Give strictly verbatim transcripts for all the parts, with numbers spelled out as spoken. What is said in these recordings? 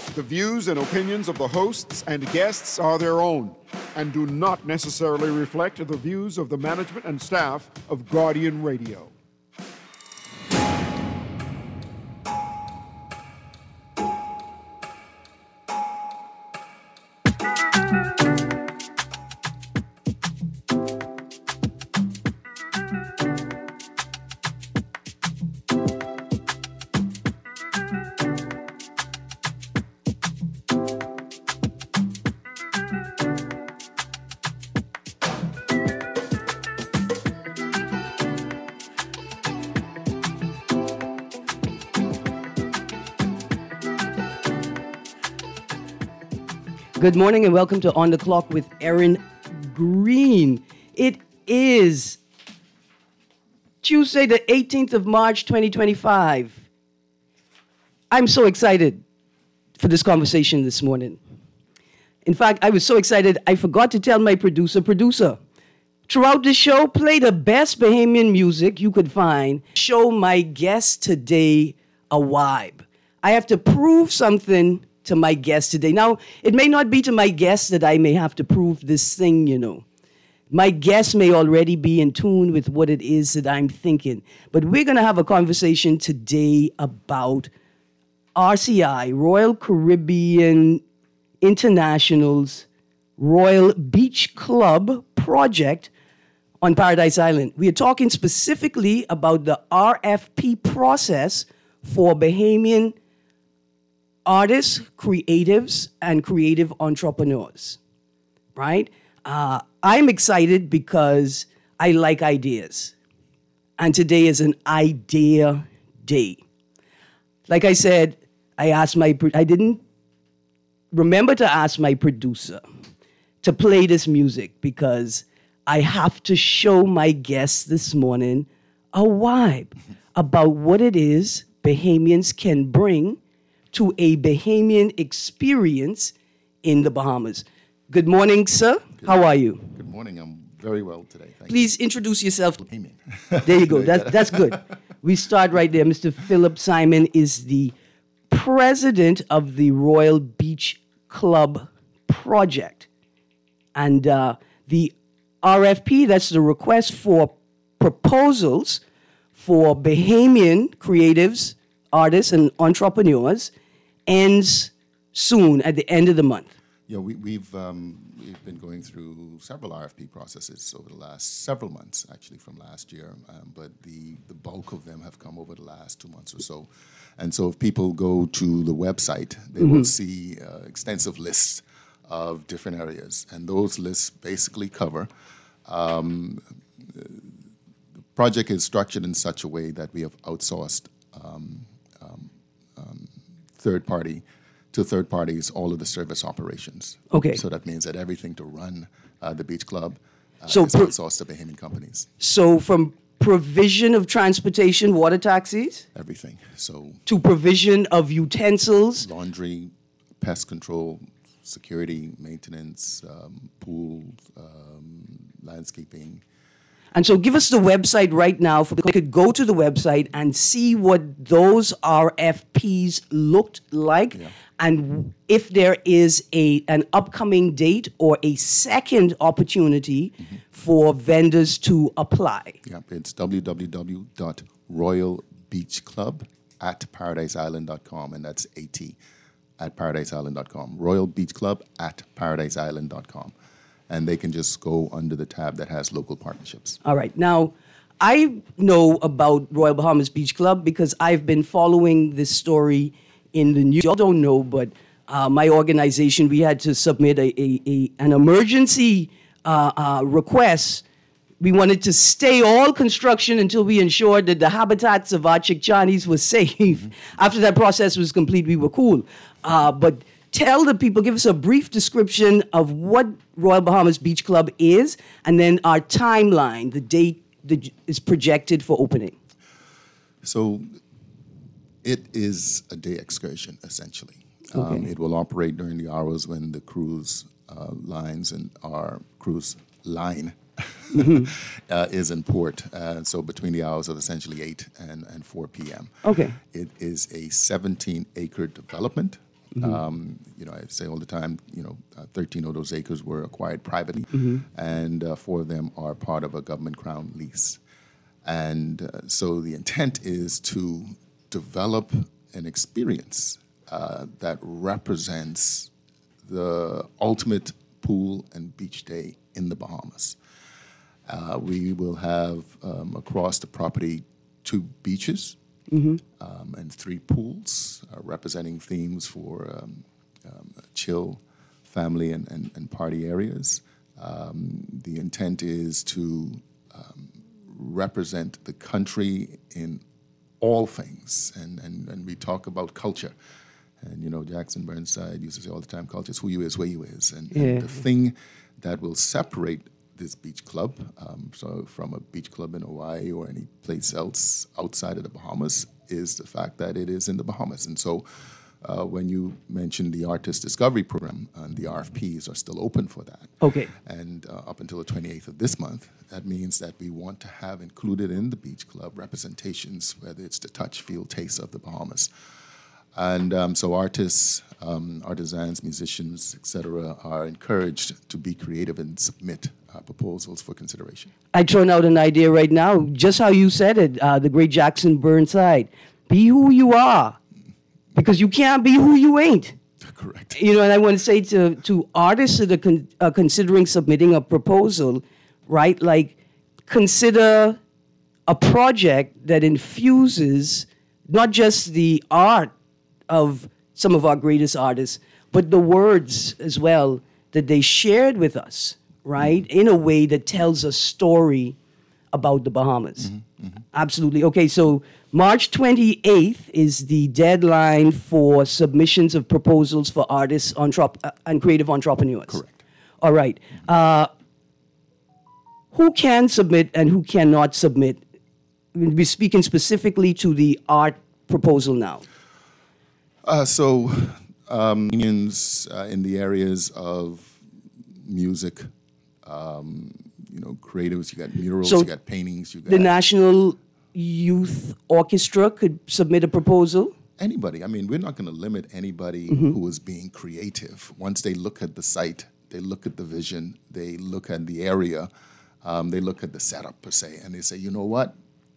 The views and opinions of the hosts and guests are their own and do not necessarily reflect the views of the management and staff of Guardian Radio. Good morning and welcome to On the Clock with Erin Green. It is Tuesday, the eighteenth of March, twenty twenty-five. I'm so excited for this conversation this morning. In fact, I was so excited, I forgot to tell my producer, producer, throughout the show, play the best Bahamian music you could find. Show my guest today a vibe. I have to prove something to my guest today. Now, it may not be to my guest that I may have to prove this thing, you know. My guest may already be in tune with what it is that I'm thinking. But we're going to have a conversation today about R C I, Royal Caribbean International's Royal Beach Club project on Paradise Island. We are talking specifically about the R F P process for Bahamian artists, creatives, and creative entrepreneurs, right? Uh, I'm excited because I like ideas. And today is an idea day. Like I said, I asked my, I didn't remember to ask my producer to play this music because I have to show my guests this morning a vibe about what it is Bahamians can bring to a Bahamian experience in the Bahamas. Good morning, sir. Good How are you? Good morning. I'm very well today. Thank Please introduce yourself. Bahamian. There you go. That, that's good. We start right there. Mister Philip Simon is the president of the Royal Beach Club project. And uh, the R F P, that's the request for proposals for Bahamian creatives, artists, and entrepreneurs, ends soon at the end of the month. Yeah, we, we've um, we've been going through several R F P processes over the last several months, actually from last year, um, but the, the bulk of them have come over the last two months or so. And so if people go to the website, they mm-hmm. will see uh, extensive lists of different areas. And those lists basically cover, um, the project is structured in such a way that we have outsourced um, um, um, third party to third parties all of the service operations. Okay. So that means that everything to run uh, the beach club uh, so is pro- outsourced to Bahamian companies. So from provision of transportation, water taxis? Everything. So to provision of utensils? Laundry, pest control, security, maintenance, um, pool, um, landscaping. And so give us the website right now. For they could go to the website and see what those R F Ps looked like, yeah. and if there is a an upcoming date or a second opportunity mm-hmm. for vendors to apply. Yeah, it's w w w dot royal beach club at paradise island dot com, and that's at at paradise island dot com. Royal Beach Club at paradise island dot com. And they can just go under the tab that has local partnerships. All right. Now, I know about Royal Bahamas Beach Club because I've been following this story in the news. Y'all don't know, but uh, my organization, we had to submit a, a, a an emergency uh, uh, request. We wanted to stay all construction until we ensured that the habitats of our Chicchanis was safe. Mm-hmm. After that process was complete, we were cool. Uh, but tell the people, give us a brief description of what Royal Bahamas Beach Club is, and then our timeline, the date that is projected for opening. So it is a day excursion, essentially. Okay. Um, it will operate during the hours when the cruise uh, lines and our cruise line mm-hmm. uh, is in port. Uh, so between the hours of essentially eight and, and four p.m. Okay. It is a seventeen-acre development Mm-hmm. Um, you know, I say all the time, you know, uh, thirteen of those acres were acquired privately, mm-hmm. and uh, four of them are part of a government crown lease. And uh, so the intent is to develop an experience uh, that represents the ultimate pool and beach day in the Bahamas. Uh, we will have um, across the property two beaches mm-hmm. um, and three pools uh, representing themes for um, um, chill, family, and, and, and party areas. Um, the intent is to um, represent the country in all things, and, and, and we talk about culture. And, you know, Jackson Burnside used to say all the time, culture is who you is, where you is. And, yeah. and the thing that will separate this beach club, um, so from a beach club in Hawaii or any place else outside of the Bahamas, is the fact that it is in the Bahamas. And so uh, when you mentioned the Artist Discovery Program, and the R F Ps are still open for that. Okay. And uh, up until the twenty-eighth of this month, that means that we want to have included in the beach club representations, whether it's the touch, feel, taste of the Bahamas. And um, so artists, um, artisans, musicians, et cetera, are encouraged to be creative and submit uh, proposals for consideration. I thrown out an idea right now, just how you said it, uh, the great Jackson Burnside. Be who you are, because you can't be who you ain't. Correct. You know, and I want to say to, to artists that are con- uh, considering submitting a proposal, right, like consider a project that infuses not just the art of some of our greatest artists, but the words as well that they shared with us, right, in a way that tells a story about the Bahamas. Mm-hmm, mm-hmm. Absolutely. Okay, so March twenty-eighth is the deadline for submissions of proposals for artists entrep- uh, and creative entrepreneurs. Correct. All right. Uh, who can submit and who cannot submit? We're speaking specifically to the art proposal now. Uh, so, um, unions uh, in the areas of music, um, you know, creatives, you got murals, so you got paintings, you got... The National Youth Orchestra could submit a proposal? Anybody. I mean, we're not going to limit anybody mm-hmm. who is being creative. Once they look at the site, they look at the vision, they look at the area, um, they look at the setup per se, and they say, you know what,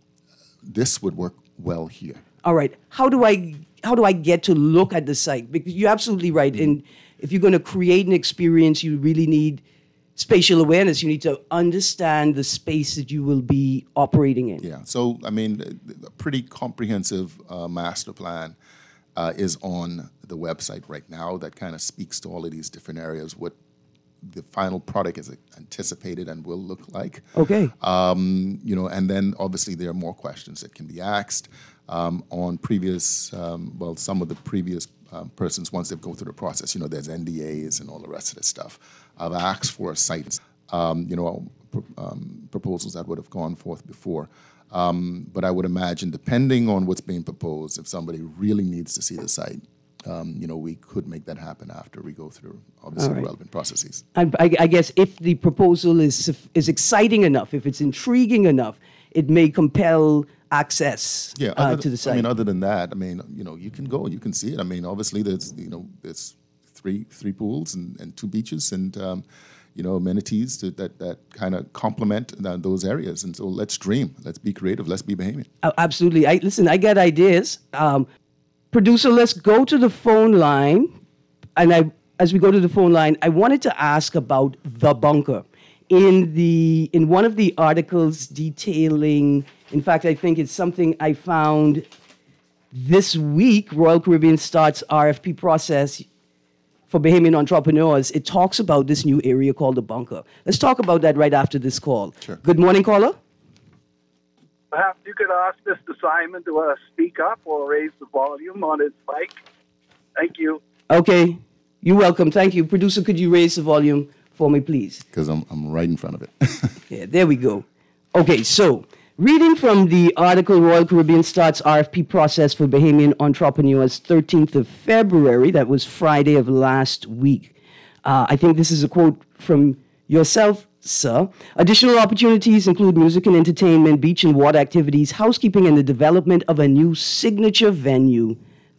this would work well here. All right. How do I how do I get to look at the site? Because you're absolutely right. Mm-hmm. And if you're going to create an experience, you really need spatial awareness. You need to understand the space that you will be operating in. Yeah. So, I mean, a pretty comprehensive uh, master plan uh, is on the website right now that kind of speaks to all of these different areas, what the final product is anticipated and will look like. Okay. Um, you know, and then obviously there are more questions that can be asked um, on previous, um, well, some of the previous um, persons, once they've gone through the process, you know, there's N D As and all the rest of this stuff. I've asked for sites, um, you know, um, proposals that would have gone forth before. Um, but I would imagine, depending on what's being proposed, if somebody really needs to see the site, Um, you know, we could make that happen after we go through, obviously, right. relevant processes. I, I, I guess if the proposal is is exciting enough, if it's intriguing enough, it may compel access yeah, uh, other, to the site. I mean, other than that, I mean, you know, you can go and you can see it. I mean, obviously, there's, you know, there's three three pools and, and two beaches and, um, you know, amenities to, that, that kind of complement uh, those areas. And so let's dream. Let's be creative. Let's be Bahamian. Uh, absolutely. I, listen, I got ideas. Um, Producer, let's go to the phone line. And I, as we go to the phone line, I wanted to ask about the bunker. In the in one of the articles detailing, in fact, I think it's something I found this week, Royal Caribbean starts R F P process for Bahamian entrepreneurs. It talks about this new area called the bunker. Let's talk about that right after this call. Sure. Good morning, caller. Perhaps you could ask Mister Simon to uh, speak up or raise the volume on his mic. Thank you. Okay. You're welcome. Thank you. Producer, could you raise the volume for me, please? Because I'm, I'm right in front of it. Yeah, there we go. Okay, so reading from the article, Royal Caribbean starts R F P process for Bahamian entrepreneurs, thirteenth of February. That was Friday of last week. Uh, I think this is a quote from yourself, sir. Additional opportunities include music and entertainment, beach and water activities, housekeeping, and the development of a new signature venue,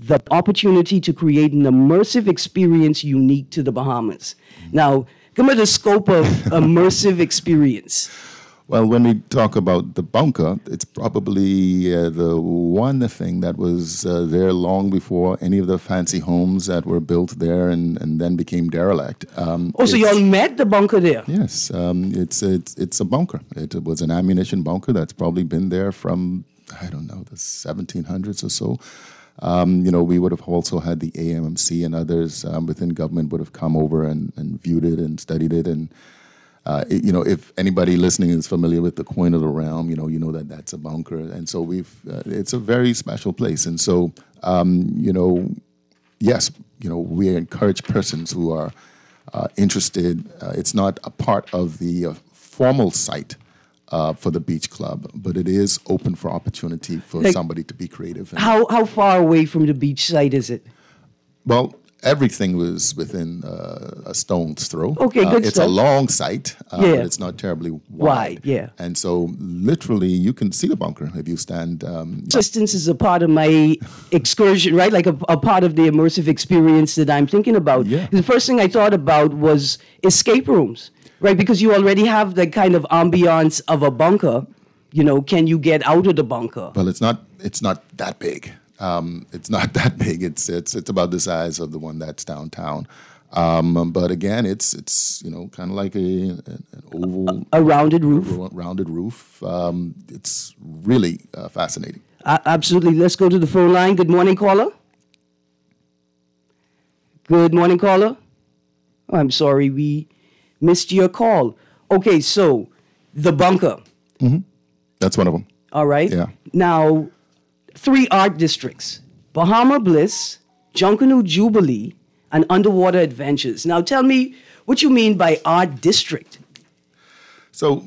the opportunity to create an immersive experience unique to the Bahamas. Now, give me the scope of immersive experience. Well, when we talk about the bunker, it's probably uh, the one thing that was uh, there long before any of the fancy homes that were built there and, and then became derelict. Um, oh, so y'all met the bunker there? Yes, um, it's, it's, it's a bunker. It, it was an ammunition bunker that's probably been there from, I don't know, the seventeen hundreds or so. Um, you know, we would have also had the A M M C and others um, within government would have come over and, and viewed it and studied it. And, uh, it, you know, if anybody listening is familiar with the Coin of the Realm, you know, you know that that's a bunker. And so we've, uh, it's a very special place. And so, um, you know, yes, you know, we encourage persons who are uh, interested. Uh, it's not a part of the uh, formal site Uh, for the beach club, but it is open for opportunity for like, somebody to be creative. And, how how far away from the beach site is it? well, everything was within uh, a stone's throw. Okay, uh, good It's stuff. a long site, uh, Yeah. but it's not terribly wide. Wide, yeah. And so literally you can see the bunker if you stand. Um, Distance is a part of my excursion, right? Like a, a part of the immersive experience that I'm thinking about. Yeah. The first thing I thought about was escape rooms, right? Because you already have the kind of ambiance of a bunker. You know, can you get out of the bunker? well, it's not. It's not that big. Um, it's not that big. It's it's it's about the size of the one that's downtown. Um, but again, it's it's you know kind of like a an oval, A rounded roof. rounded roof. Um, it's really uh, fascinating. Uh, absolutely. Let's go to the phone line. Good morning, caller. Good morning, caller. Oh, I'm sorry, we missed your call. Okay, so the bunker. That's one of them. All right. Yeah. Now, three art districts: Bahama Bliss, Junkanoo Jubilee, and Underwater Adventures. Now, tell me what you mean by art district. So,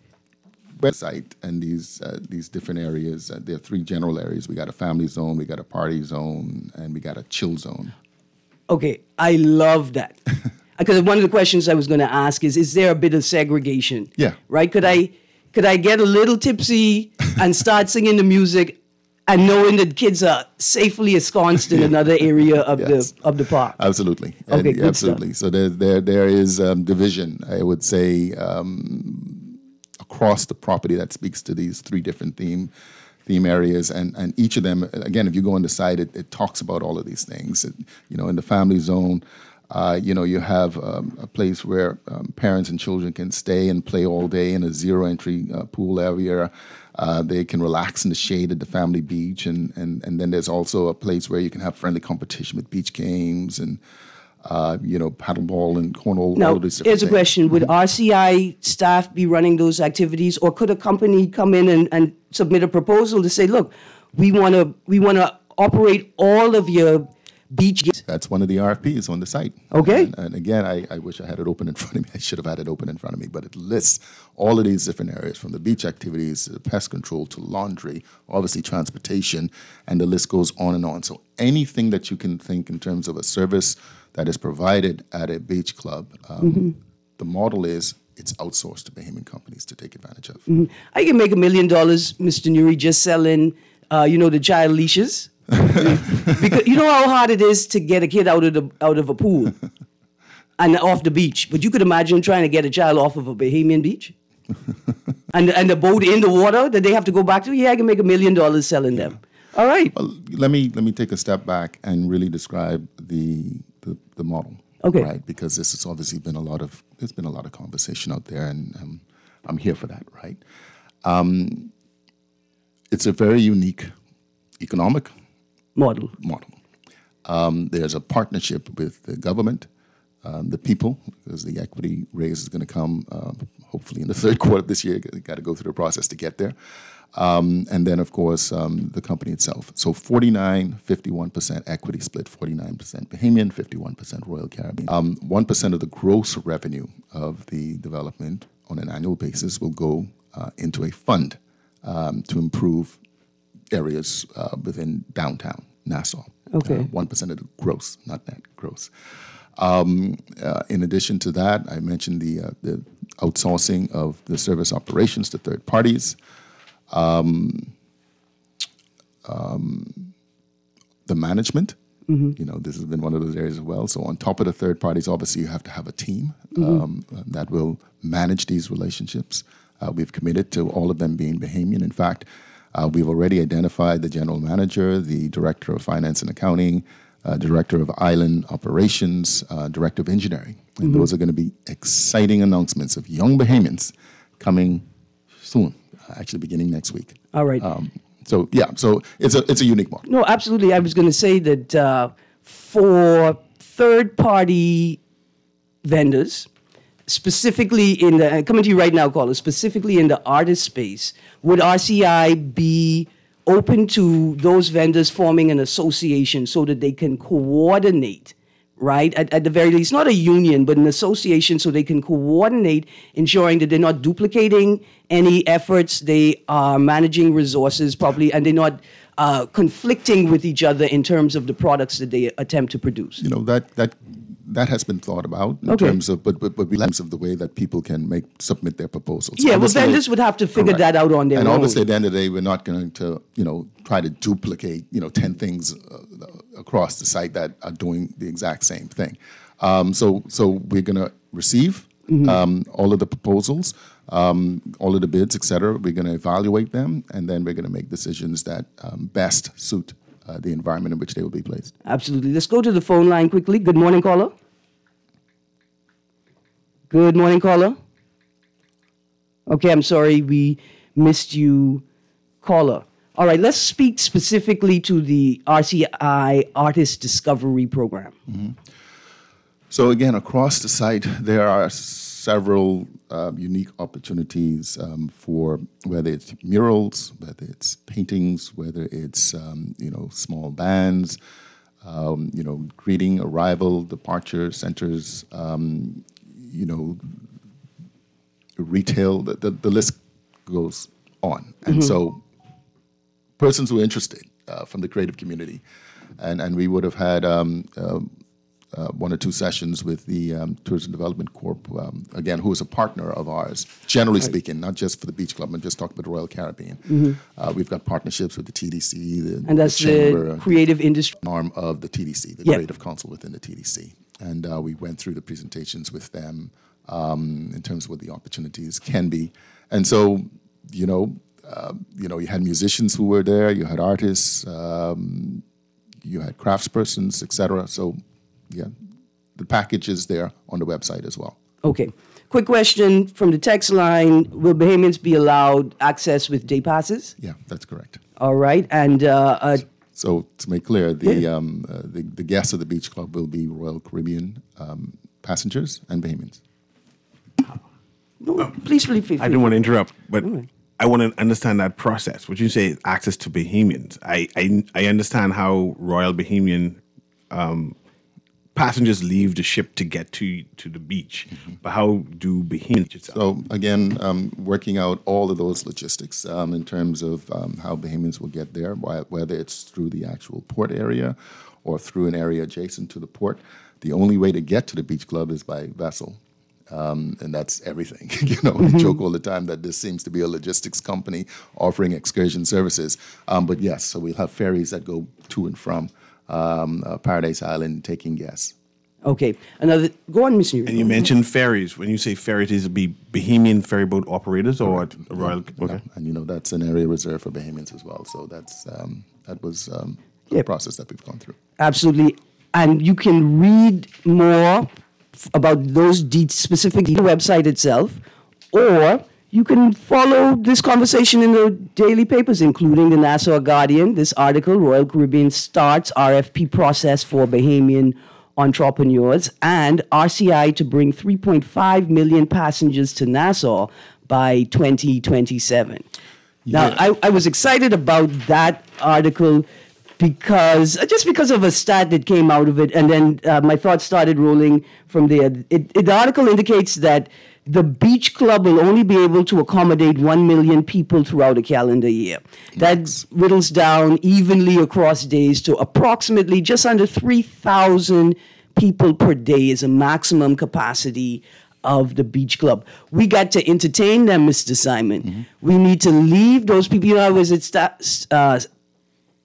website and these uh, these different areas. Uh, there are three general areas. We got a family zone, we got a party zone, and we got a chill zone. Okay, I love that. Because one of the questions I was going to ask is: Is there a bit of segregation? Yeah. Right? Could I could I get a little tipsy and start singing the music, and knowing that kids are safely ensconced in another area of Yes. the of the park? Absolutely. Okay, And- good absolutely. So there there there is um, division. I would say um, across the property that speaks to these three different theme theme areas, and and each of them, again, if you go on the site, it, it talks about all of these things. It, you know, in the family zone. Uh, you know, you have um, a place where um, parents and children can stay and play all day in a zero-entry uh, pool area. Uh, they can relax in the shade at the family beach, and, and, and then there's also a place where you can have friendly competition with beach games and, uh, you know, paddleball and cornhole. Now, all of these different here's a things. question. Would R C I staff be running those activities, or could a company come in and, and submit a proposal to say, look, we want to we want to operate all of your beach games? That's one of the R F Ps on the site. Okay. And, and again, I, I wish I had it open in front of me. I should have had it open in front of me, but it lists all of these different areas, from the beach activities to pest control to laundry, obviously transportation, and the list goes on and on. So anything that you can think in terms of a service that is provided at a beach club, um, Mm-hmm. the model is it's outsourced to Bahamian companies to take advantage of. Mm-hmm. I can make a million dollars, Mister Nuri, just selling, uh, you know, the child leashes. Because you know how hard it is to get a kid out of the out of a pool and off the beach. But you could imagine trying to get a child off of a Bahamian beach, and and the boat in the water that they have to go back to. Yeah, I can make a million dollars selling them. All right. Well, let me let me take a step back and really describe the the, the model. Okay. Right, because this has obviously been a lot of there's been a lot of conversation out there, and um, I'm here for that. Right. Um, it's a very unique economic Model. model. Um, there's a partnership with the government, um, the people, because the equity raise is going to come uh, hopefully in the third quarter of this year. You got to go through the process to get there. Um, and then, of course, um, the company itself. So forty-nine, fifty-one percent equity split, forty-nine percent Bahamian, fifty-one percent Royal Caribbean. Um, one percent of the gross revenue of the development on an annual basis will go uh, into a fund um, to improve areas uh, within downtown Nassau. Okay. Uh, one percent of the gross, not net, gross. Um, uh, in addition to that, I mentioned the, uh, the outsourcing of the service operations to third parties. Um, um, the management. Mm-hmm. You know, this has been one of those areas as well. So on top of the third parties, obviously you have to have a team mm-hmm. um, that will manage these relationships. Uh, we've committed to all of them being Bahamian. In fact, uh, we've already identified the general manager, the director of finance and accounting, uh, director of island operations, uh, director of engineering. And mm-hmm. those are going to be exciting announcements of young Bahamians coming soon, actually beginning next week. All right. Um, So yeah, so it's a it's a unique model. No, absolutely. I was going to say that uh, for third-party vendors, specifically in the coming to you right now, caller, specifically in the artist space, would R C I be open to those vendors forming an association so that they can coordinate? Right, at, at the very least, not a union, but an association so they can coordinate, ensuring that they're not duplicating any efforts, they are managing resources properly, and they're not uh, conflicting with each other in terms of the products that they attempt to produce. You know, that that that has been thought about in okay. terms of, but but, but in terms of the way that people can make submit their proposals. Yeah, obviously, well, vendors would have to figure correct. that out on their and own. And obviously, at the end of the day, we're not going to, you know, try to duplicate, you know, ten things uh, across the site that are doing the exact same thing. Um, so, so we're going to receive mm-hmm. um, all of the proposals, um, all of the bids, et cetera. We're going to evaluate them, and then we're going to make decisions that um, best suit uh, the environment in which they will be placed. Absolutely. Let's go to the phone line quickly. Good morning, caller. Good morning, caller. Okay, I'm sorry we missed you, caller. All right, let's speak specifically to the R C I Artist Discovery Program. Mm-hmm. So again, across the site, there are several uh, unique opportunities um, for whether it's murals, whether it's paintings, whether it's um, you know small bands, um, you know greeting, arrival, departure centers, um, you know retail. The, the, the list goes on, and mm-hmm. so persons who are interested uh, from the creative community, and and we would have had. Um, uh, Uh, one or two sessions with the um, Tourism Development Corp, um, again, who is a partner of ours, generally right. speaking, not just for the Beach Club, but just talk about the Royal Caribbean. Mm-hmm. Uh, we've got partnerships with the T D C, the, and that's the, chamber, the creative industry arm of the T D C, the yep. creative council within the T D C. And uh, we went through the presentations with them um, in terms of what the opportunities can be. And so, you know, uh, you know, you had musicians who were there, you had artists, um, you had craftspersons, et cetera. So, yeah, the package is there on the website as well. Okay. Quick question from the text line. Will Bahamians be allowed access with day passes? Yeah, that's correct. All right. And uh, uh, so to make clear, the, yeah. um, uh, the the guests of the Beach Club will be Royal Caribbean um, passengers and Bahamians. No, please, really feel free. I didn't want to interrupt, but right. I want to understand that process. What you say is access to Bahamians. I, I, I understand how Royal Bahamian um, passengers leave the ship to get to to the beach, mm-hmm. but how do Bahamians itself? So again, um, working out all of those logistics um, in terms of um, how Bahamians will get there, whether it's through the actual port area or through an area adjacent to the port. The only way to get to the Beach Club is by vessel. Um, and that's everything. You know, we joke all the time that this seems to be a logistics company offering excursion services. Um, but yes, so we'll have ferries that go to and from um, uh, Paradise Island taking guests. Okay. Another, go on, Mister And you mentioned ferries. When you say ferries, these would be Bahamian ferry boat operators or Correct. Royal? Yeah. Okay. Yeah. And you know, that's an area reserved for Bahamians as well. So that's um, that was um, the yep. process that we've gone through. Absolutely. And you can read more about those de- specific the website itself, or you can follow this conversation in the daily papers, including the Nassau Guardian. This article, Royal Caribbean starts R F P process for Bahamian entrepreneurs, and R C I to bring three point five million passengers to Nassau by twenty twenty-seven. Yeah. Now, I, I was excited about that article because just because of a stat that came out of it, and then uh, my thoughts started rolling from there. It, it, the article indicates that the Beach Club will only be able to accommodate one million people throughout a calendar year. That whittles down evenly across days to approximately just under three thousand people per day is a maximum capacity of the Beach Club. We got to entertain them, Mister Simon. Mm-hmm. We need to leave those people. You know, I was at sta- uh,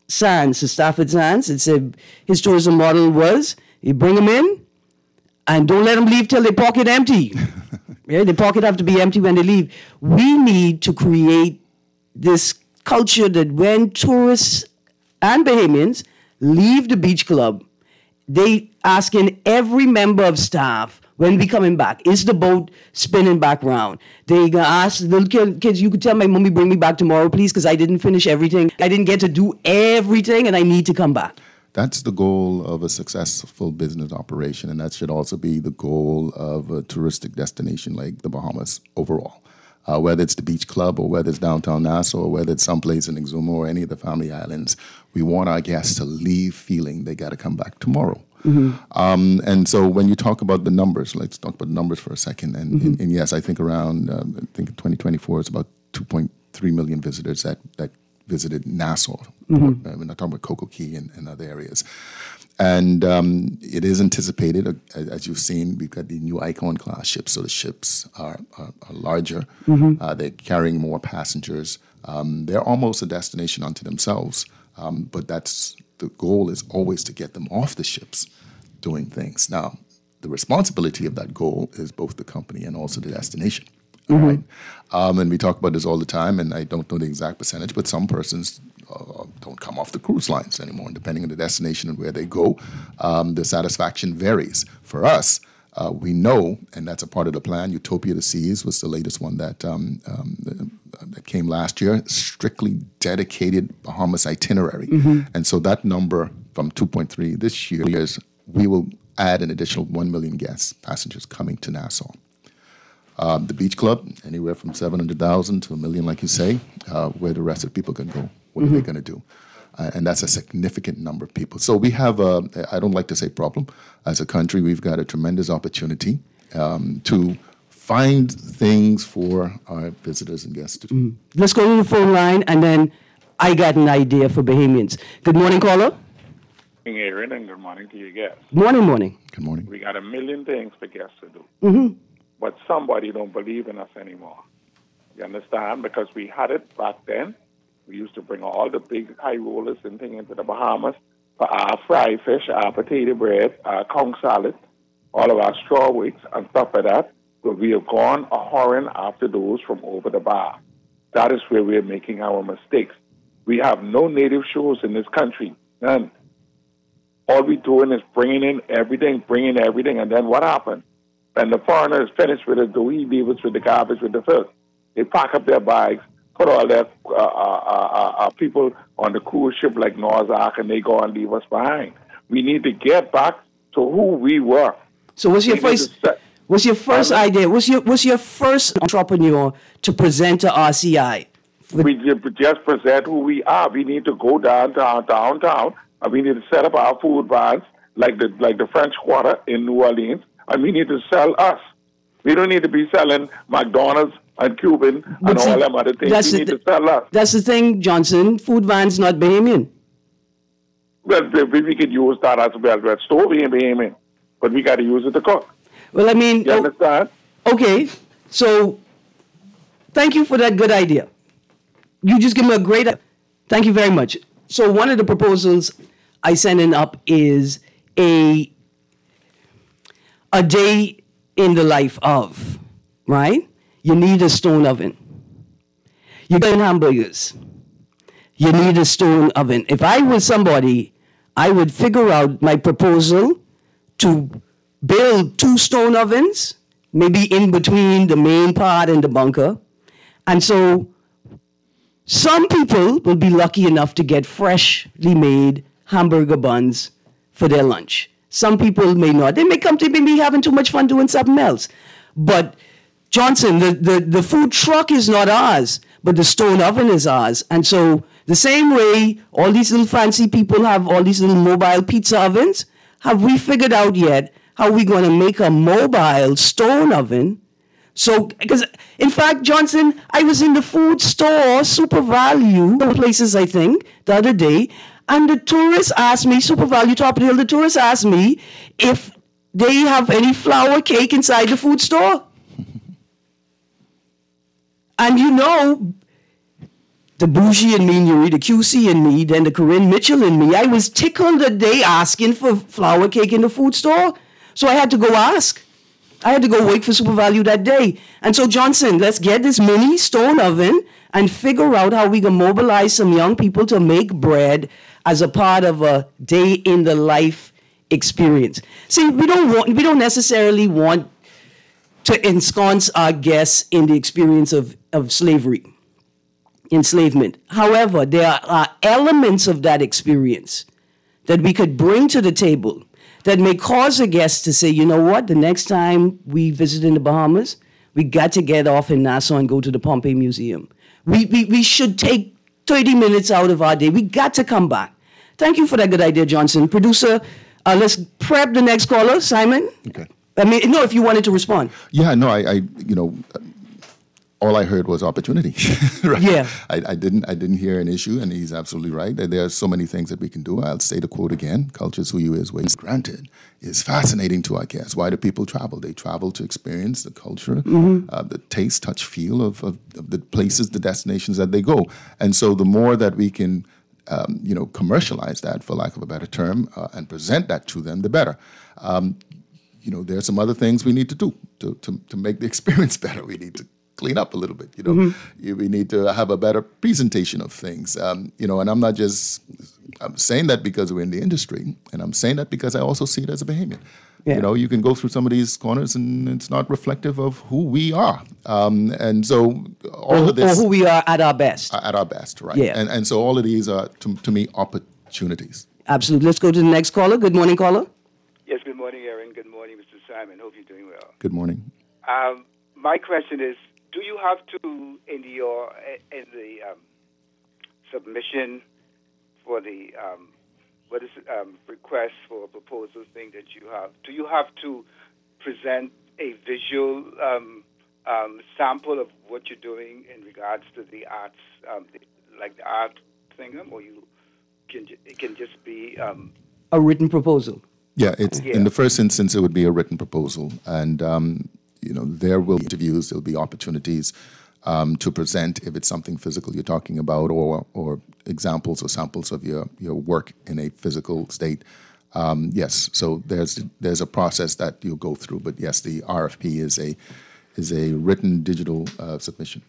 Sands, to Stafford Sands. It said his tourism model was you bring them in and don't let them leave till they pocket empty. Yeah, the pocket have to be empty when they leave. We need to create this culture that when tourists and Bahamians leave the beach club, they asking every member of staff, when we coming back, is the boat spinning back round? They gonna ask the little kids, you could tell my mommy, bring me back tomorrow, please, because I didn't finish everything. I didn't get to do everything, and I need to come back. That's the goal of a successful business operation, and that should also be the goal of a touristic destination like the Bahamas overall. Uh, whether it's the beach club or whether it's downtown Nassau or whether it's someplace in Exuma or any of the family islands, we want our guests to leave feeling they got to come back tomorrow. Mm-hmm. Um, and so when you talk about the numbers, let's talk about the numbers for a second. And, mm-hmm. and, and yes, I think around, um, I think in twenty twenty-four, it's about two point three million visitors that, that visited Nassau. Mm-hmm. Uh, we're not talking about Coco Key and, and other areas. And um, it is anticipated, uh, as you've seen, we've got the new Icon class ships. So the ships are, are, are larger. Mm-hmm. Uh, they're carrying more passengers. Um, they're almost a destination unto themselves. Um, but that's the goal is always to get them off the ships doing things. Now, the responsibility of that goal is both the company and also the destination. Mm-hmm. Right? Um, and we talk about this all the time, and I don't know the exact percentage, but some persons uh, don't come off the cruise lines anymore. And depending on the destination and where they go, um, the satisfaction varies. For us, uh, we know, and that's a part of the plan, Utopia of the Seas was the latest one that, um, um, that came last year, strictly dedicated Bahamas itinerary. Mm-hmm. And so that number from two point three this year is we will add an additional one million guests, passengers coming to Nassau. Um, the beach club, anywhere from seven hundred thousand to a million, like you say, uh, where the rest of the people can go. What mm-hmm. are they going to do? Uh, and that's a significant number of people. So we have, a, I don't like to say problem, as a country, we've got a tremendous opportunity um, to find things for our visitors and guests to do. Mm. Let's go to the phone line, and then I got an idea for Bahamians. Good morning, caller. Good morning, Aaron, and good morning to your guests. Morning, morning. Good morning. We got a million things for guests to do. Mm-hmm. But somebody don't believe in us anymore. You understand? Because we had it back then. We used to bring all the big high rollers and things into the Bahamas for our fried fish, our potato bread, our conch salad, all of our straw wicks and stuff like that. But we have gone a whoring after those from over the bar. That is where we're making our mistakes. We have no native shows in this country. None. All we're doing is bringing in everything, bringing everything, and then what happened? When the foreigner is finished with it, do we leave us with the garbage, with the filth? They pack up their bags, put all their uh, uh, uh, uh, people on the cruise ship like Noah's Ark, and they go and leave us behind. We need to get back to who we were. So what's your we first... What's your first um, idea? What's your What's your first entrepreneur to present to R C I? We just present who we are. We need to go downtown, downtown, and we need to set up our food vans like the like the French Quarter in New Orleans, and we need to sell us. We don't need to be selling McDonald's and Cuban and see, all them other things. We need th- to sell us. That's the thing, Johnson. Food vans not Bahamian. Well, we, we could use that as well. Well, store we ain't Bahamian, but we got to use it to cook. Well, I mean, you understand? Okay, so thank you for that good idea. You just give me a great. Thank you very much. So one of the proposals I sent in up is a a day in the life of, right? You need a stone oven. You're getting hamburgers. You need a stone oven. If I was somebody, I would figure out my proposal to build two stone ovens, maybe in between the main part and the bunker. And so some people will be lucky enough to get freshly made hamburger buns for their lunch. Some people may not. They may come to me having too much fun doing something else. But Johnson, the, the, the food truck is not ours, but the stone oven is ours. And so the same way all these little fancy people have all these little mobile pizza ovens, have we figured out yet how we going to make a mobile stone oven? So, because in fact, Johnson, I was in the food store, Super Value, places I think, the other day, and the tourists asked me, Super Value, Top of the Hill, the tourists asked me if they have any flour cake inside the food store. And you know, the bougie in me, Nuri, the Q C in me, then the Corinne Mitchell in me. I was tickled that they asking for flour cake in the food store. So I had to go ask. I had to go wait for Super Value that day. And so, Johnson, let's get this mini stone oven and figure out how we can mobilize some young people to make bread as a part of a day in the life experience. See, we don't want, we don't necessarily want to ensconce our guests in the experience of, of slavery, enslavement. However, there are elements of that experience that we could bring to the table that may cause a guest to say, you know what, the next time we visit in the Bahamas, we got to get off in Nassau and go to the Pompeii Museum. We, we, we should take thirty minutes out of our day. We got to come back. Thank you for that good idea, Johnson. Producer, uh, let's prep the next caller, Simon. Okay. I mean, no, if you wanted to respond. Yeah, no, I, I you know, all I heard was opportunity. Right? Yeah. I, I didn't I didn't hear an issue, and he's absolutely right. There are so many things that we can do. I'll say the quote again, culture is who you is, ways granted, is fascinating to our guests. Why do people travel? They travel to experience the culture, mm-hmm. uh, the taste, touch, feel of, of, of the places, the destinations that they go. And so the more that we can, um, you know, commercialize that, for lack of a better term, uh, and present that to them, the better. Um, you know, there are some other things we need to do to, to, to make the experience better. We need to clean up a little bit, you know. Mm-hmm. We need to have a better presentation of things, um, you know, and I'm not just, I'm saying that because we're in the industry, and I'm saying that because I also see it as a Bahamian. Yeah. You know, you can go through some of these corners and it's not reflective of who we are. Um, and so all or, of this... Or who we are at our best. At our best, right. Yeah. And, and so all of these are, to, to me, opportunities. Absolutely. Let's go to the next caller. Good morning, caller. Yes, good morning, Aaron. Good morning, Mister Simon. Hope you're doing well. Good morning. Um, my question is, do you have to, in your in the um, submission for the um, what is it, um, request for a proposal thing that you have, do you have to present a visual um, um, sample of what you're doing in regards to the arts, um, the, like the art thing, or you can it can just be um, a written proposal? Yeah, it's yeah. in the first instance it would be a written proposal, and um, you know there will be interviews, there will be opportunities um, to present if it's something physical you're talking about, or or examples or samples of your your work in a physical state. Um, yes, so there's there's a process that you'll go through, but yes, the R F P is a is a written digital uh, submission.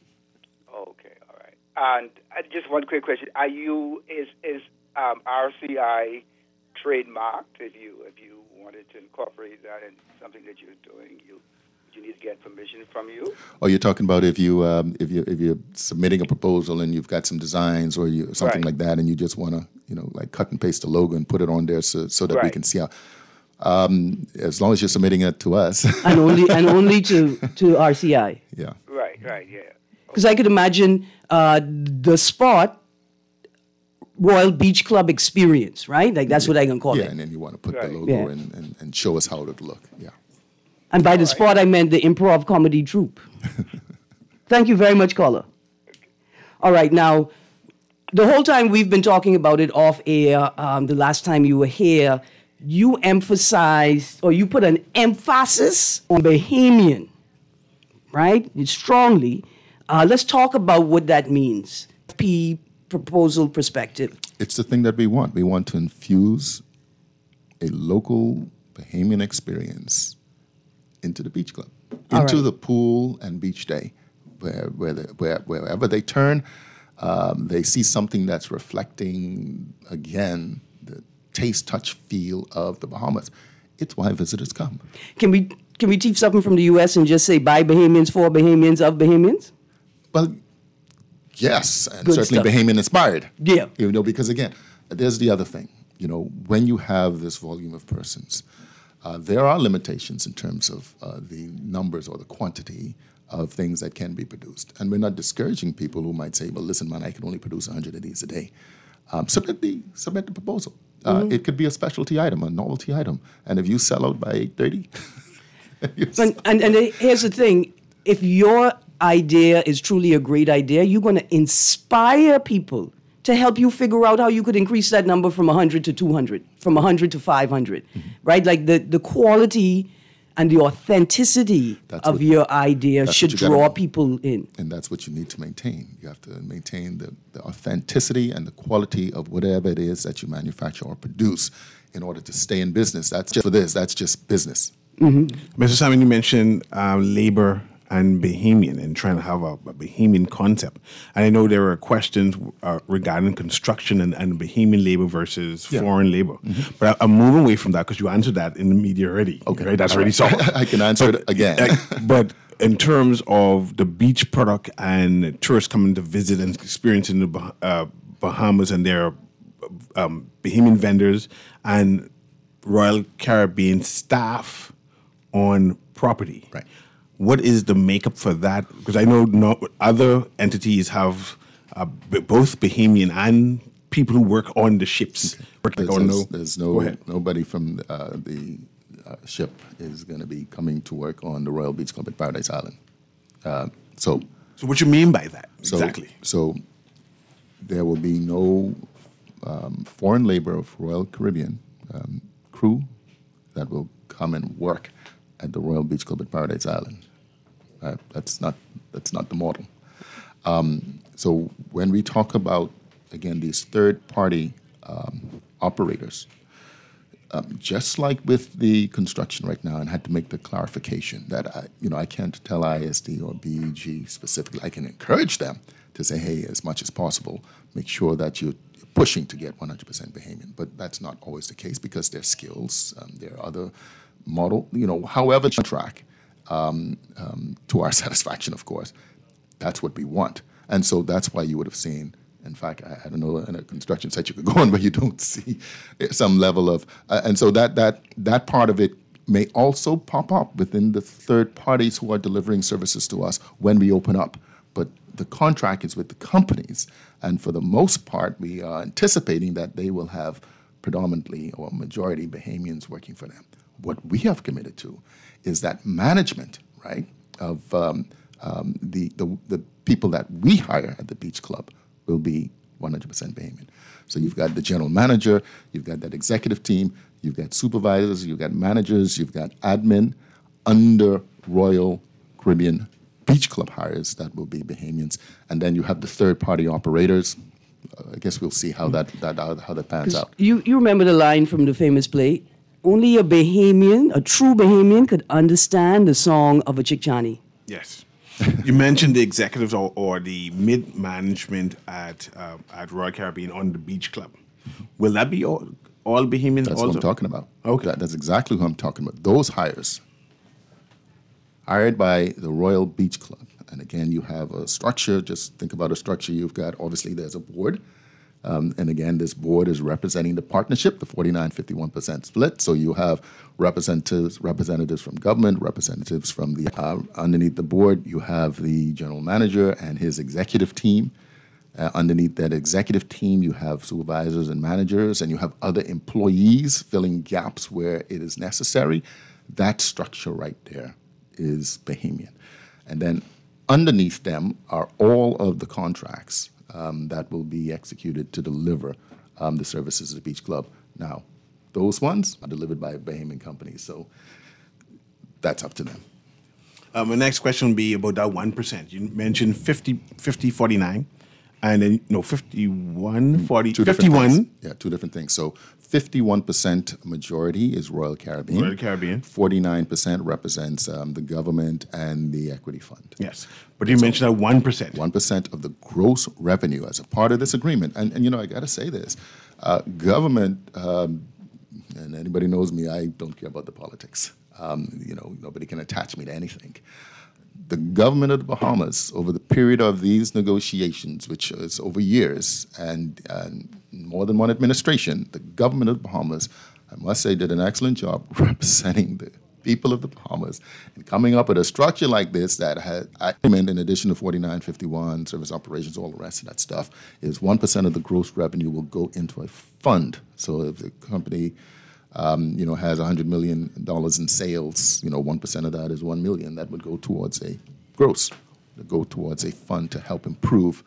Okay, all right. And uh, just one quick question: Are you is is um, R C I trademarked? If you if you wanted to incorporate that in something that you're doing, you you need to get permission from you. Oh, you're talking about if you um, if you if you're submitting a proposal and you've got some designs or you something right. like that, and you just want to you know like cut and paste the logo and put it on there so so that right. we can see how. Um, as long as you're submitting it to us, and only and only to to R C I. Yeah. Right. Right. Yeah. Because I could imagine uh, the spot Royal Beach Club experience, right? Like that's yeah. what I can call yeah, it. and then you want to put right. the logo Yeah. in and, and show us how it would look. Yeah. And by the spot, I meant the improv comedy troupe. Thank you very much, caller. All right, now, the whole time we've been talking about it off air, um, the last time you were here, you emphasized, or you put an emphasis on Bahamian, right? Strongly. Uh, let's talk about what that means. P proposal perspective. It's the thing that we want. We want to infuse a local Bahamian experience into the beach club, All into right. the pool and beach day, where, where, the, where wherever they turn, um, they see something that's reflecting, again, the taste, touch, feel of the Bahamas. It's why visitors come. Can we can we teach something from the U S and just say by Bahamians, for Bahamians, of Bahamians? Well, yes, and Good certainly stuff. Bahamian inspired. Yeah. You know, because again, there's the other thing. You know, when you have this volume of persons, uh, there are limitations in terms of uh, the numbers or the quantity of things that can be produced. And we're not discouraging people who might say, well, listen, man, I can only produce one hundred of these a day. Um, submit the submit the proposal. Uh, Mm-hmm. It could be a specialty item, a novelty item. And if you sell out by eight thirty, And, and, and here's the thing. If your idea is truly a great idea, you're going to inspire people to help you figure out how you could increase that number from one hundred to two hundred, from one hundred to five hundred, mm-hmm. right? Like the, the quality and the authenticity That's of what- your idea that's should what you gotta- draw people in. And that's what you need to maintain. You have to maintain the, the authenticity and the quality of whatever it is that you manufacture or produce in order to stay in business. That's just for this. That's just business. Mister Simon, you mentioned um, labor and Bahamian and trying to have a, a Bahamian concept. And I know there are questions uh, regarding construction and, and Bahamian labor versus Yeah. foreign labor. But I, I'm moving away from that because you answered that in the media already. Okay. Right? That's All already right. solved. I can answer it again. Like, but in terms of the beach product and tourists coming to visit and experiencing the Bah- uh, Bahamas and their um, Bahamian vendors and Royal Caribbean staff on property. Right. What is the makeup for that? Because I know no, other entities have uh, b- both Bahamian and people who work on the ships. Work like, There's, oh, there's- no. there's Go no ahead. nobody from uh, the uh, ship is going to be coming to work on the Royal Beach Club at Paradise Island. Uh, so, So what you mean by that so exactly? So there will be no um, foreign labor of Royal Caribbean um, crew that will come and work at the Royal Beach Club at Paradise Island. Uh, that's not that's not the model. Um, so when we talk about again these third-party um, operators, um, just like with the construction right now, and I had to make the clarification that I, you know, I can't tell I S D or B E G specifically. I can encourage them to say, hey, as much as possible, make sure that you're pushing to get one hundred percent Bahamian. But that's not always the case because their skills, um, there are other model, you know, however you track um, um, to our satisfaction, of course. That's what we want. And so that's why you would have seen, in fact, I, I don't know, in a construction site you could go on, but you don't see some level of, uh, and so that that that part of it may also pop up within the third parties who are delivering services to us when we open up. But the contract is with the companies, and for the most part, we are anticipating that they will have predominantly or majority Bahamians working for them. What we have committed to is that management, right, of um, um, the, the the people that we hire at the beach club will be one hundred percent Bahamian. So you've got the general manager, you've got that executive team, you've got supervisors, you've got managers, you've got admin under Royal Caribbean Beach Club hires that will be Bahamians, and then you have the third-party operators. Uh, I guess we'll see how that that how, how that pans out. You, you remember the line from the famous play? Only a Bahamian, a true Bahamian, could understand the song of a Chickchani. Yes. You mentioned the executives or, or the mid management at uh, at Royal Caribbean on the beach club. Will that be all, all Bahamian? That's also? what I'm talking about. Okay. That, that's exactly who I'm talking about. Those hires, hired by the Royal Beach Club. And again, you have a structure. Just think about a structure. You've got, obviously, there's a board. Um, and again, this board is representing the partnership, the forty-nine fifty-one percent split. So you have representatives representatives from government, representatives from the, uh, underneath the board, you have the general manager and his executive team. Uh, underneath that executive team, you have supervisors and managers, and you have other employees filling gaps where it is necessary. That structure right there is Bahamian. And then underneath them are all of the contracts um, that will be executed to deliver um, the services of the Beach Club. Now, those ones are delivered by Bahamian companies, so that's up to them. Um, my next question will be about that one percent. You mentioned fifty, fifty, forty-nine, and then, no, fifty-one, forty, Two different fifty-one. things. Yeah, two different things. So fifty-one percent majority is Royal Caribbean. Royal Caribbean. forty-nine percent represents um, the government and the equity fund. Yes. But you mentioned that one percent. one percent of the gross revenue as a part of this agreement. And, and you know, I got to say this. Uh, government, um, and anybody knows me, I don't care about the politics. Um, you know, nobody can attach me to anything. The government of the Bahamas, over the period of these negotiations, which is over years and, and more than one administration, the government of the Bahamas, I must say, did an excellent job representing the people of the Bahamas and coming up with a structure like this that had, I mean, in addition to forty-nine fifty-one, service operations, all the rest of that stuff, is one percent of the gross revenue will go into a fund. So if the company Um, you know, has one hundred million dollars in sales, you know, one percent of that is one million dollars. That would go towards a gross, to go towards a fund to help improve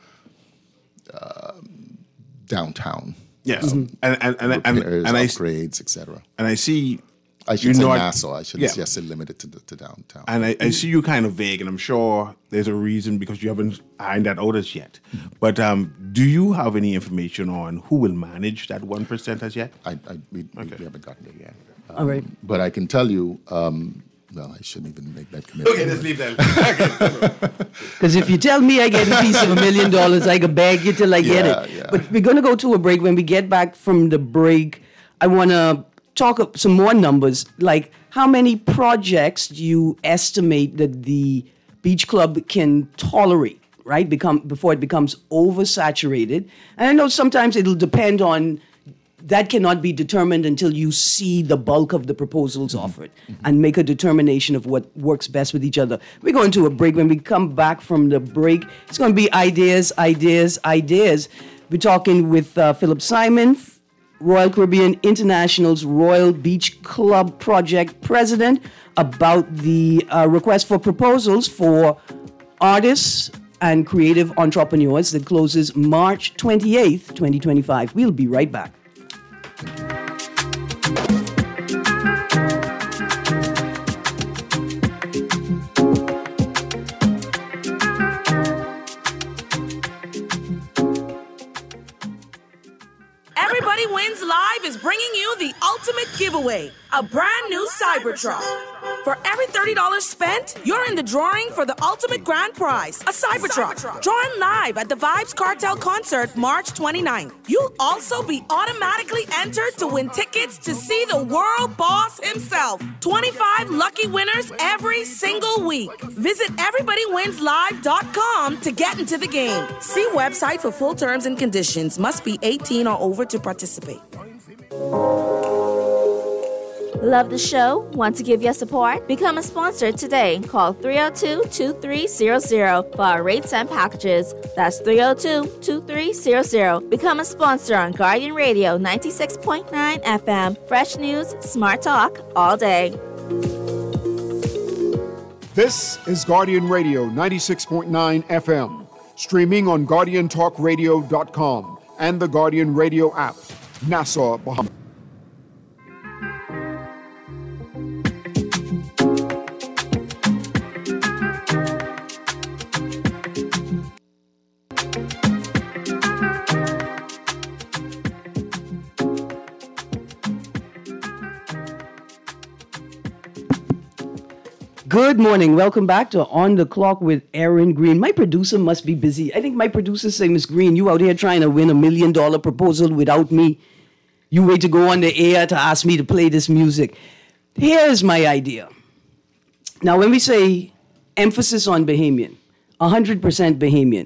uh, downtown. Yes. Um, And, and, and, and, repairs, and I, upgrades, et cetera. and I see I should You say know, I- Nassau. I should yeah. just say limited to, the, to downtown. And I, I see you kind of vague, and I'm sure there's a reason because you haven't ironed that out as yet. But um, do you have any information on who will manage that one percent as yet? I, I, we, we, Okay. we haven't gotten there yet. Um, All right. But I can tell you, um, well, I shouldn't even make that commitment. Okay, let's leave that. Because if you tell me I get a piece of a million dollars, I can beg you till I get Yeah, it. yeah. But we're going to go to a break. When we get back from the break, I want to talk up some more numbers. Like, how many projects do you estimate that the beach club can tolerate, right? Become before it becomes oversaturated. And I know sometimes it'll depend on. That cannot be determined until you see the bulk of the proposals offered and make a determination of what works best with each other. We're going to a break. When we come back from the break, it's going to be ideas, ideas, ideas. We're talking with uh, Philip Simon, Royal Caribbean International's Royal Beach Club Project President, about the uh, request for proposals for artists and creative entrepreneurs that closes March twenty-eighth, twenty twenty-five. We'll be right back. Everybody Wins Live is bringing you the ultimate giveaway, a brand new Cybertruck. For every thirty dollars spent, you're in the drawing for the ultimate grand prize, a Cybertruck. Cybertruck. Drawn live at the Vibes Cartel concert March twenty-ninth. You'll also be automatically entered to win tickets to see the world boss himself. twenty-five lucky winners every single week. Visit everybody wins live dot com to get into the game. See website for full terms and conditions. Must be eighteen or over to participate. Love the show? Want to give your support? Become a sponsor today. Call three oh two, two three zero zero for our rates and packages. That's three oh two, two three zero zero. Become a sponsor on Guardian Radio ninety-six point nine F M. Fresh news, smart talk, all day. This is Guardian Radio ninety-six point nine F M, streaming on guardian talk radio dot com and the Guardian Radio app, Nassau, Bahamas. Good morning. Welcome back to On the Clock with Aaron Green. My producer must be busy. I think my producer say, Miss Green, you out here trying to win a million dollar proposal without me. You wait to go on the air to ask me to play this music. Here's my idea. Now, when we say emphasis on Bahamian, one hundred percent Bahamian,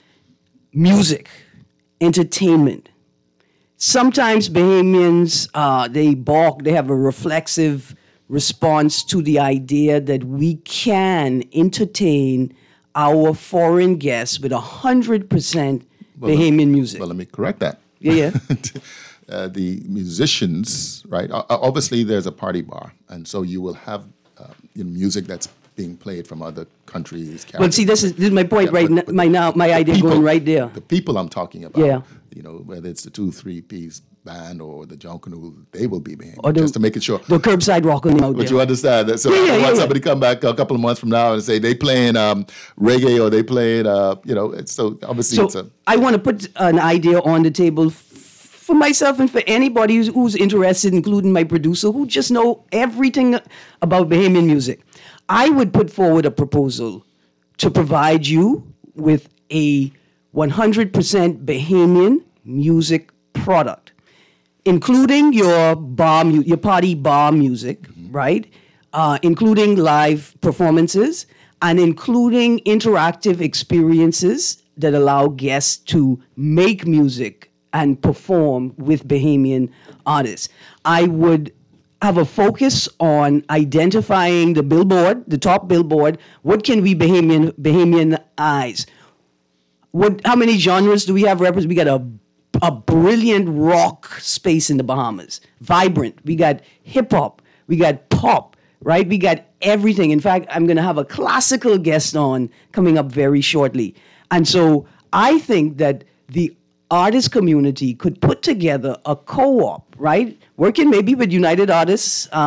music, entertainment. Sometimes Bahamians, uh, they balk, they have a reflexive response to the idea that we can entertain our foreign guests with one hundred percent Well, Bahamian music. Well, let me correct that. Yeah, yeah. uh, the musicians, right? o- Obviously, there's a party bar, and so you will have uh, you know, music that's being played from other countries. Well, see, this is this is my point Yeah, right but- now. but My now my the idea people- going right there. The people I'm talking about, Yeah. you know, whether it's the two, three piece band or the Junkanoo, they will be Bahamian, Or the- just to make it sure. The curbside rocking out But there. you understand that. So Yeah, I yeah, don't yeah, want yeah. somebody to come back a couple of months from now and say they playing um, reggae or they playing, uh, you know, it's, so obviously it's So a. I want to put an idea on the table f- for myself and for anybody who's, who's interested, including my producer, who just know everything about Bahamian music. I would put forward a proposal to provide you with a one hundred percent Bahamian music product, including your bar, mu- your party bar music, right? Uh, including live performances and including interactive experiences that allow guests to make music and perform with Bahamian artists. I would have a focus on identifying the billboard, the top billboard. What can we Bahamian Bahamianize? What? How many genres do we have represented? We got a a brilliant rock space in the Bahamas, vibrant. We got hip hop. We got pop. Right? We got everything. In fact, I'm going to have a classical guest on coming up very shortly. And so I think that the artist community could put together a co-op, right? Working maybe with United Artists, um,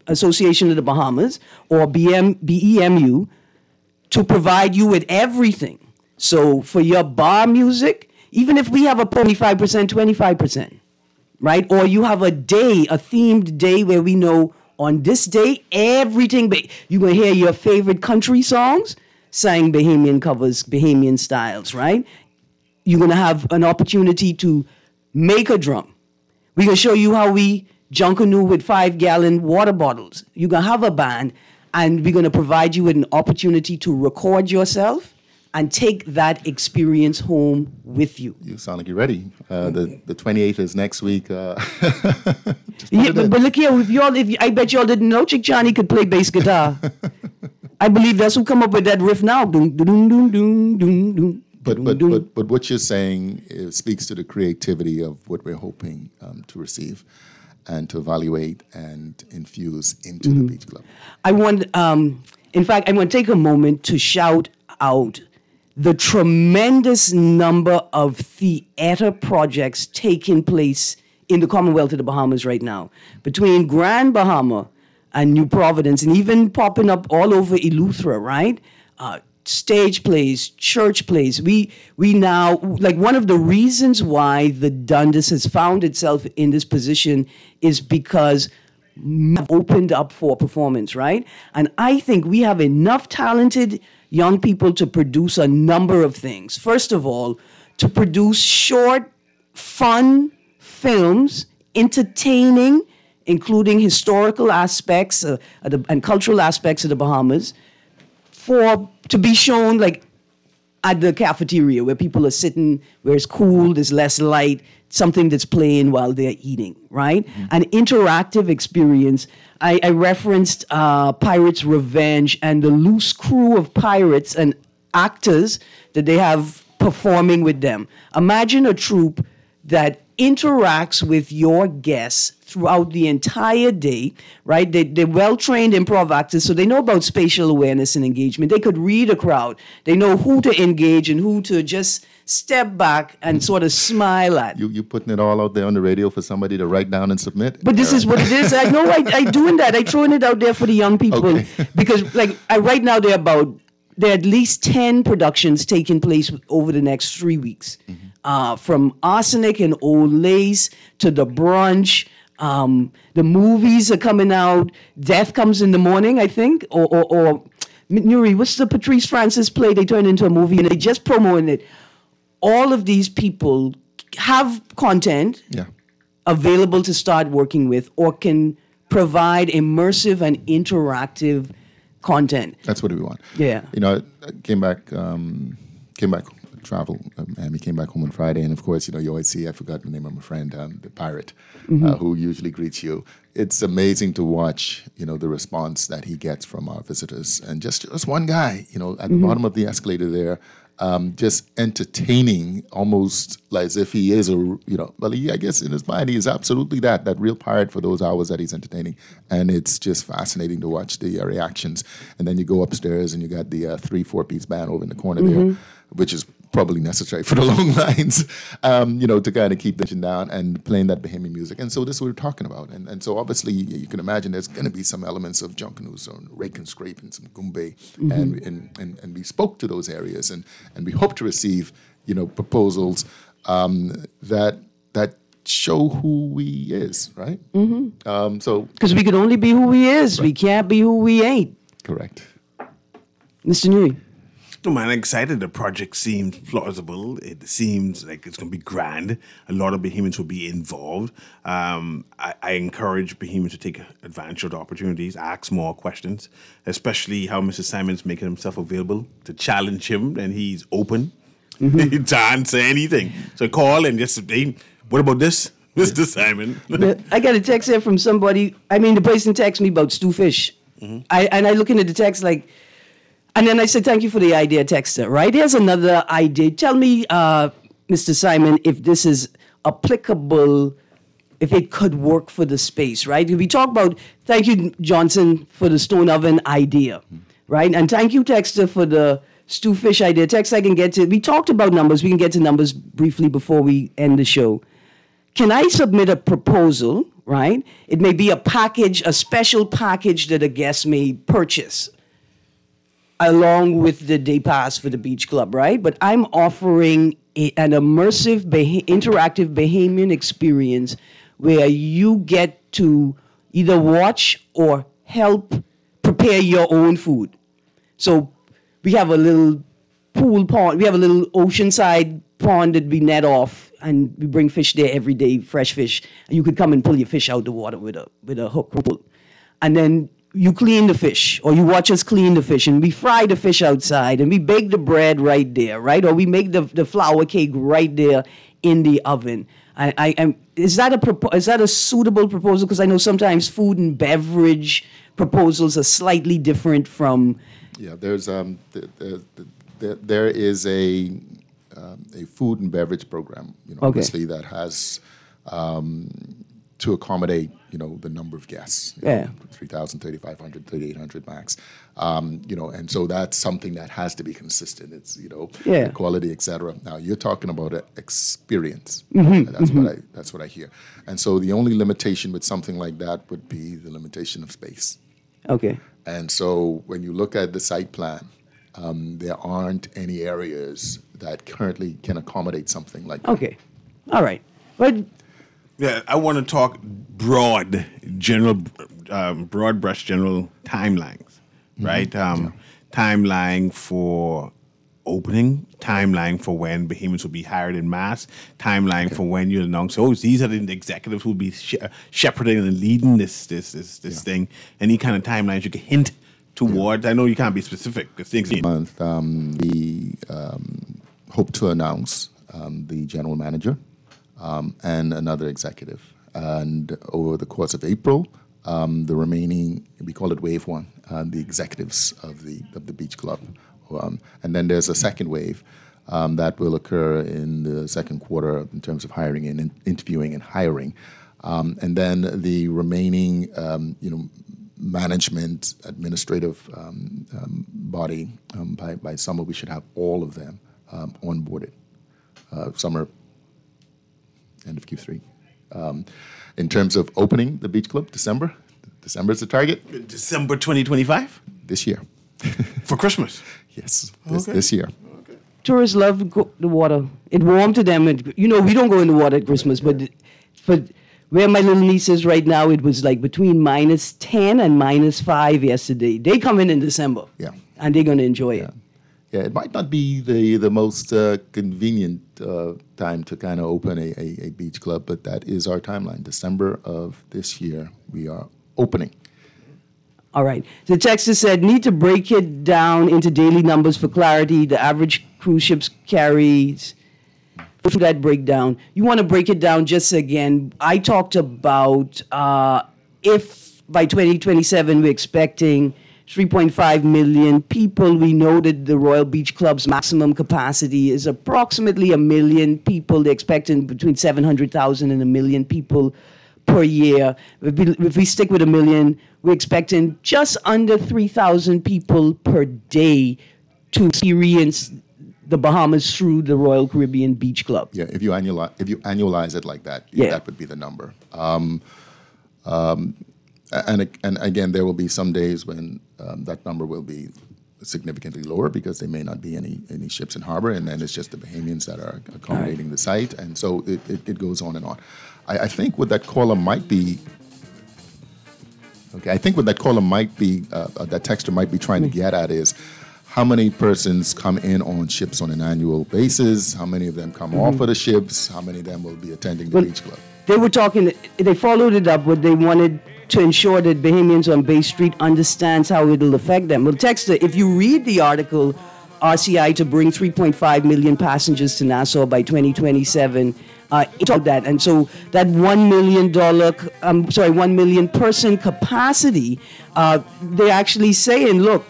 Association of the Bahamas, or B M, B E M U, to provide you with everything. So for your bar music, even if we have a twenty-five percent, twenty-five percent, right? Or you have a day, a themed day where we know on this day, everything, ba- you're going to hear your favorite country songs, sang Bahamian covers, Bahamian styles, right? You're going to have an opportunity to make a drum. We're going to show you how we junkanoo with five-gallon water bottles. You're going to have a band, and we're going to provide you with an opportunity to record yourself and take that experience home with you. You sound like you're ready. Uh, the the twenty-eighth is next week. Uh, yeah, but, but look here, if y'all, if you, I bet y'all didn't know Chick Johnny could play bass guitar. I believe that's who come up with that riff now. Doom, doom, doom, doom, doom, doom. But but, but but what you're saying is, speaks to the creativity of what we're hoping um, to receive and to evaluate and infuse into mm-hmm. the Beach Club. I want, um, in fact, I want to take a moment to shout out the tremendous number of theater projects taking place in the Commonwealth of the Bahamas right now. Between Grand Bahama and New Providence, and even popping up all over Eleuthera, right? Uh, stage plays, church plays. We we now, like one of the reasons why the Dundas has found itself in this position is because we've opened up for performance, right? And I think we have enough talented young people to produce a number of things. First of all, to produce short, fun films, entertaining, including historical aspects uh, and cultural aspects of the Bahamas, for to be shown like at the cafeteria where people are sitting, where it's cool, there's less light, something that's playing while they're eating, right? Mm-hmm. An interactive experience. I, I referenced uh, Pirates Revenge and the loose crew of pirates and actors that they have performing with them. Imagine a troupe that interacts with your guests throughout the entire day, right? They, they're well-trained improv actors, so they know about spatial awareness and engagement. They could read a crowd. They know who to engage and who to just step back and sort of smile at. You you putting it all out there on the radio for somebody to write down and submit? But this is what it is. I know I, I doing that. I throwing it out there for the young people. Okay. Because like I, right now there are about, there are at least ten productions taking place over the next three weeks. Mm-hmm. Uh, from Arsenic and Old Lace to The Brunch. Um, the movies are coming out. Death Comes in the Morning, I think. Or, or, or Nuri, what's the Patrice Francis play they turned into a movie and they just promoting it? All of these people have content yeah. available to start working with or can provide immersive and interactive content. That's what we want. Yeah. You know, I came back, um, came back, travel, um, and we came back home on Friday. And of course, you know, you always see, I forgot the name of my friend, um, the pirate, mm-hmm. uh, who usually greets you. It's amazing to watch, you know, the response that he gets from our visitors. And just, just one guy, you know, at mm-hmm. the bottom of the escalator there, Um, just entertaining, almost like as if he is a, you know, well, he, I guess in his mind, he is absolutely that, that real pirate for those hours that he's entertaining. And it's just fascinating to watch the uh, reactions. And then you go upstairs and you got the uh, three, four-piece band over in the corner mm-hmm. there, which is probably necessary for the long lines, um, you know, to kind of keep the tension down and playing that Bahamian music. And so this is what we're talking about. And and so obviously you, you can imagine there's going to be some elements of junkanoo, so rake and scrape and some gumbe. Mm-hmm. And, and, and, and we spoke to those areas and, and we hope to receive, you know, proposals um, that that show who we is, right? Mm-hmm. Um, so because we can only be who we is. Right. We can't be who we ain't. Correct. Mister Newey. No, man, I'm excited. The project seems plausible. It seems like it's going to be grand. A lot of Bahamians will be involved. Um, I, I encourage Bahamians to take advantage of the opportunities, ask more questions, especially how Mister Simon's making himself available to challenge him, and he's open mm-hmm. to answer anything. So call and just say, what about this, Mister Simon? I got a text here from somebody. I mean, the person texted me about stew fish. Mm-hmm. I, and I look into the text like, and then I said, thank you for the idea, texter, right? Here's another idea. Tell me, uh, Mister Simon, if this is applicable, if it could work for the space, right? We talk about, thank you, Johnson, for the stone oven idea, right? And thank you, texter, for the stew fish idea. Text, I can get to, we talked about numbers. We can get to numbers briefly before we end the show. Can I submit a proposal, right? It may be a package, a special package that a guest may purchase along with the day pass for the beach club, right? But I'm offering a, an immersive, Bah- interactive Bahamian experience where you get to either watch or help prepare your own food. So we have a little pool pond, we have a little oceanside pond that we net off, and we bring fish there every day, fresh fish. And you could come and pull your fish out the water with a with a hook. And then you clean the fish, or you watch us clean the fish, and we fry the fish outside, and we bake the bread right there, right? Or we make the, the flour cake right there in the oven. I, I am. Is that a propo- is that a suitable proposal? Because I know sometimes food and beverage proposals are slightly different from. Yeah, there's um, th- th- th- there is a um, a food and beverage program, you know, Okay. obviously that has um, to accommodate, you know, the number of guests. you Yeah. know, three thousand, thirty-five hundred, thirty-eight hundred max. Um, you know, and so that's something that has to be consistent. It's, you know, Yeah. quality, et cetera. Now you're talking about an experience. Mhm, That's mhm. what I that's what I hear. And so the only limitation with something like that would be the limitation of space. Okay. And so when you look at the site plan, um, there aren't any areas that currently can accommodate something like that. Okay. All right. But Yeah, I want to talk broad, general, um, broad brush general timelines, right? Um, Timeline for opening, timeline for when Bahamians will be hired in mass, timeline for when you announce, oh, these are the executives who will be she- shepherding and leading this this this this thing. Any kind of timelines you can hint towards. I know you can't be specific because things. Month, um, we um, hope to announce um, the general manager um, and another executive. And over the course of April, um, the remaining, we call it Wave One, uh, the executives of the of the beach club. Um, and then there's a second wave um, that will occur in the second quarter in terms of hiring and in, interviewing and hiring. Um, and then the remaining, um, you know, management, administrative um, um, body, um, by, by summer, we should have all of them um, onboarded. Uh, summer, end of Q three. Um, in terms of opening the beach club, December, December is the target. December twenty twenty-five? This year. For Christmas? Yes, this, Okay. this year. tourists love to go, the water. It warm to them. And, you know, we don't go in the water at Christmas, but for where my little niece is right now, it was like between minus ten and minus five yesterday. They come in in December. Yeah. And they're going to enjoy it. Yeah, it might not be the the most uh, convenient uh, time to kind of open a, a, a beach club, but that is our timeline. December of this year, we are opening. All right. The texter said, need to break it down into daily numbers for clarity. The average cruise ships carries for that breakdown. You want to break it down just again. I talked about uh, if by twenty twenty-seven we're expecting three point five million people. We know that the Royal Beach Club's maximum capacity is approximately a million people. They're expecting between seven hundred thousand and a million people per year. If we, if we stick with a million, we're expecting just under three thousand people per day to experience the Bahamas through the Royal Caribbean Beach Club. Yeah, if you annualize if you annualize it like that, Yeah. that would be the number. Um, um, and and again, there will be some days when um, that number will be significantly lower because there may not be any any ships in harbor, and then it's just the Bahamians that are accommodating the site, and so it, it, it goes on and on. I, I think what that caller might be. Okay, I think what that caller might be, uh, uh, that texter might be trying to get at is how many persons come in on ships on an annual basis, how many of them come off of the ships, how many of them will be attending the Well, beach club. They were talking, they followed it up with they wanted to ensure that Bahamians on Bay Street understands how it'll affect them. Well, Texter, if you read the article, R C I to bring three point five million passengers to Nassau by twenty twenty-seven, uh, it talked that. And so that one million dollar, um, sorry, one million person capacity, uh, they're actually saying, look,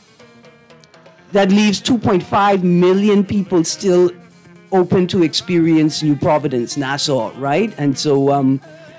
that leaves two point five million people still open to experience New Providence, Nassau, right? And so um,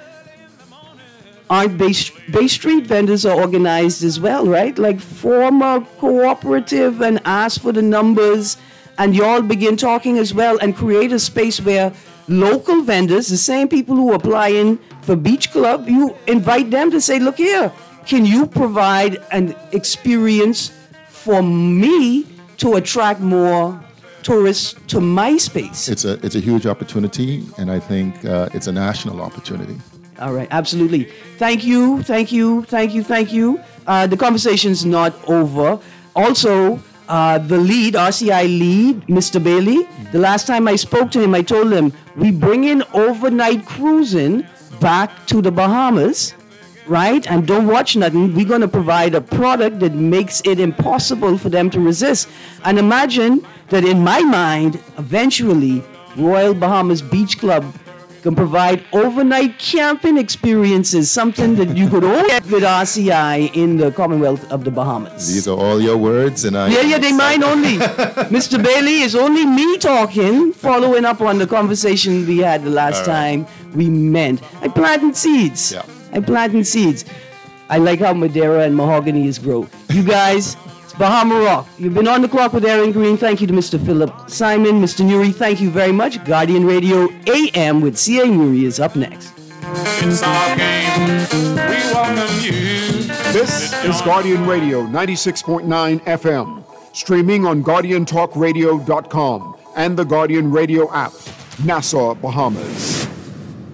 aren't Bay, Bay Street vendors are organized as well, right? Like form a cooperative and ask for the numbers, and you all begin talking as well and create a space where local vendors, the same people who are applying for Beach Club, you invite them to say, look here, can you provide an experience for me to attract more tourists to my space? It's a it's a huge opportunity, and I think uh, it's a national opportunity. All right, absolutely. Thank you, thank you, thank you, thank you. Uh, the conversation's not over. Also, uh, the lead, R C I lead, Mister Bailey, the last time I spoke to him, I told him, we bring in overnight cruising back to the Bahamas, right? And don't watch nothing. We're going to provide a product that makes it impossible for them to resist. And imagine that in my mind, eventually, Royal Bahamas Beach Club can provide overnight camping experiences, something that you could only get with R C I in the Commonwealth of the Bahamas. These are all your words, and I... Yeah, yeah, they mine only. Mister Bailey, it's only me talking, following up on the conversation we had the last All right. time we met. I planted seeds. Yeah. I planted seeds. I like how Madeira and mahogany is grown. You guys, it's Bahama Rock. You've been on the clock with Aaron Green. Thank you to Mister Philip Simon. Mister Nuri, thank you very much. Guardian Radio A M with C A Nuri is up next. It's our game. We welcome you. This is Guardian Radio ninety-six point nine F M, streaming on guardian talk radio dot com and the Guardian Radio app, Nassau, Bahamas.